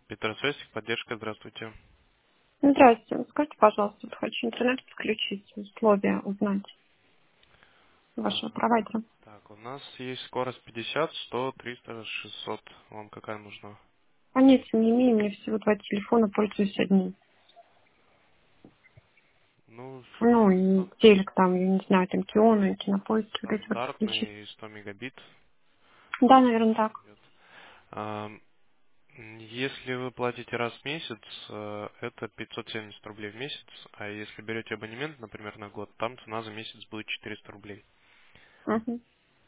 Петросвязь, поддержка, здравствуйте. Здравствуйте. Скажите, пожалуйста, вот хочу интернет подключить, условия узнать вашего Ага. провайдера. Так, у нас есть скорость 50, 100, 300, 600. Вам какая нужна? Понятия не имею, у меня всего два телефона, пользуюсь одним. Ну, Ну, и ста- телек там, я не знаю, там Киона, Кинопоиск, вот эти вот подключить. стандартный 100 мегабит Да, наверное, так. идет. Если вы платите раз в месяц, это 570 рублей в месяц, а если берете абонемент, например, на год, там цена за месяц будет 400 рублей. Мгм.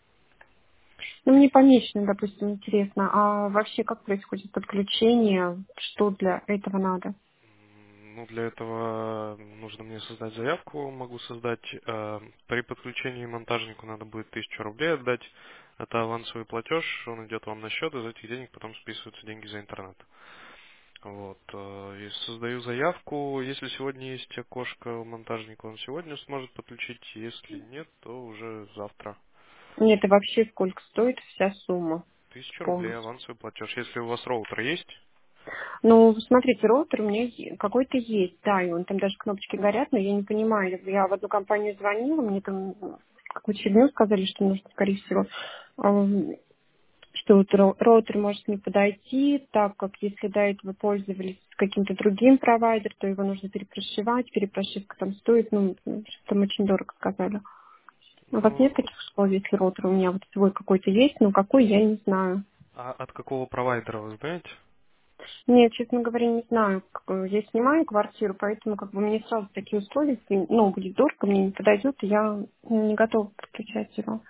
Ну, мне помесячно, допустим, интересно, а вообще как происходит подключение, что для этого надо? Ну, для этого нужно мне создать заявку, могу создать. При подключении монтажнику надо будет 1000 рублей отдать. Это авансовый платеж, он идет вам на счет, из этих денег потом списываются деньги за интернет. Вот. И создаю заявку. Если сегодня есть окошко у монтажника, он сегодня сможет подключить. Если нет, то уже завтра. Нет, и вообще сколько стоит вся сумма 1000 рублей полностью? авансовый платеж. Если у вас роутер есть, Ну, смотрите, роутер у меня какой-то есть, да, и он там даже кнопочки горят, но я не понимаю. Я в одну компанию звонила, мне там какую-то фигню сказали, что нужно, скорее всего, эм, что вот роутер может не подойти, так как если до этого пользовались каким-то другим провайдером, то его нужно перепрошивать, перепрошивка там стоит, ну, что там очень дорого сказали. У вас нет ну, таких условий, если роутер у меня вот свой какой-то есть, но какой, я не знаю. а от какого провайдера вы знаете? Нет, честно говоря, не знаю. Я снимаю квартиру, поэтому как бы мне сразу такие условия, если, ну, будет дорого, мне не подойдет, и я не готова подключать его.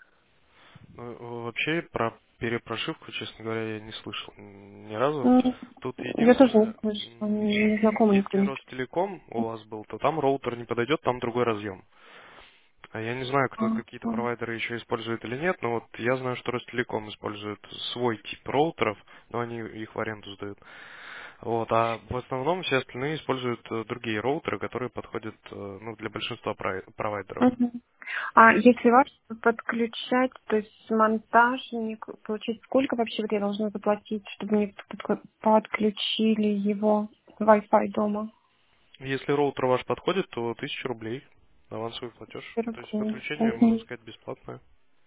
Ну, вообще про перепрошивку, честно говоря, я не слышал ни разу. М, Тут Я тоже не единственное, слышала, не знакома никто если не Ростелеком у вас был, то там роутер не подойдет, там другой разъем. А я не знаю, кто писала. какие-то провайдеры еще использует или нет, но вот я знаю, что Ростелеком использует свой тип роутеров, но они их в аренду сдают. Вот, а в основном все остальные используют другие роутеры, которые подходят ну, для большинства провайдеров. Мгм. А если вас подключать, то есть монтажник, получить, сколько вообще вот я должна заплатить, чтобы мне подключили его Wi-Fi дома? Если роутер ваш подходит, то 1000 рублей авансовый платеж. То есть Рублей. подключение, можно Мгм. сказать, бесплатное.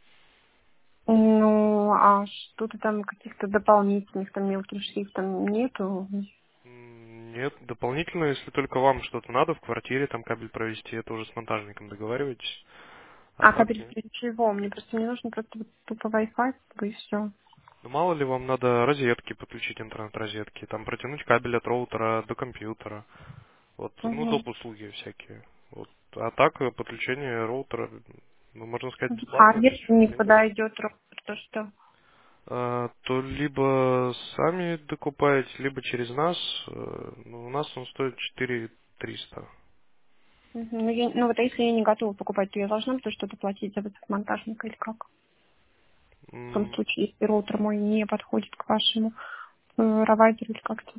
Ну, а что-то там каких-то дополнительных там мелким шрифтом нету? Нет, дополнительно, если только вам что-то надо в квартире, там кабель провести, это уже с монтажником договариваетесь. А А так кабель нет. для чего? Мне нужно просто вот тупо Wi-Fi, и все. Ну, мало ли вам надо розетки подключить, интернет-розетки, там протянуть кабель от роутера до компьютера. Вот, ну, Угу. доп. Услуги всякие. Вот. А так, подключение роутера, ну, можно сказать, А бесплатное, если 1000 не рублей. подойдет роутер, то что? То либо сами докупаете, либо через нас. Ну, у нас он стоит 4300. Мгм. Ну вот а если я не готова покупать, то я должна буду что-то платить за этот монтажник или как? В том М, случае, если роутер мой не подходит к вашему провайдеру или как-то.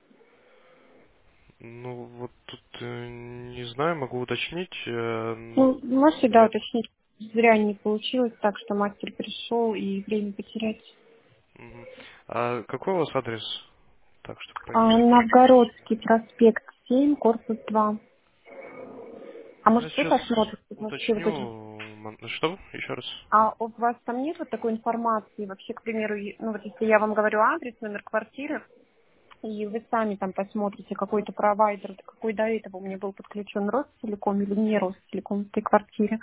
Ну, вот тут не знаю, могу уточнить, но Ну, можете, да, нет. уточнить. Зря не получилось так, что мастер пришел и время потерять. Мгм. А какой у вас адрес? Так, чтобы А, понять. Новгородский проспект 7, корпус 2. А Ну, я может вы сейчас посмотрите вообще вот эти... уточню. Что? Еще раз. А у вас там нет вот такой информации? Вообще, к примеру, ну вот если я вам говорю адрес, номер квартиры, и вы сами там посмотрите какой-то провайдер, какой до этого у меня был подключен Ростелеком или не Ростелеком в этой квартире.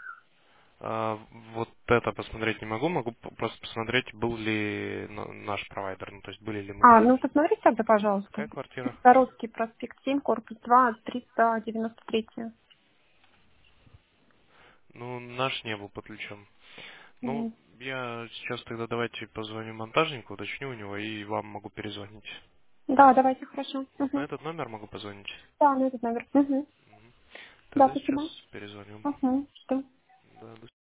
Вот это посмотреть не могу. Могу просто посмотреть, был ли наш провайдер. Ну, то есть были ли мы А, ну подключены. посмотрите тогда, пожалуйста. Какая квартира? Новгородский проспект 7, корпус 2, 393. Ну, наш не был подключен. Ну, Мгм. я сейчас тогда давайте позвоню монтажнику, уточню у него и вам могу перезвонить. Да, давайте, хорошо. Вот на Мгм. этот номер могу позвонить. Да, на этот номер. Мгм. Да, Тогда сейчас спасибо. перезвоню. Угу. Что? Да, до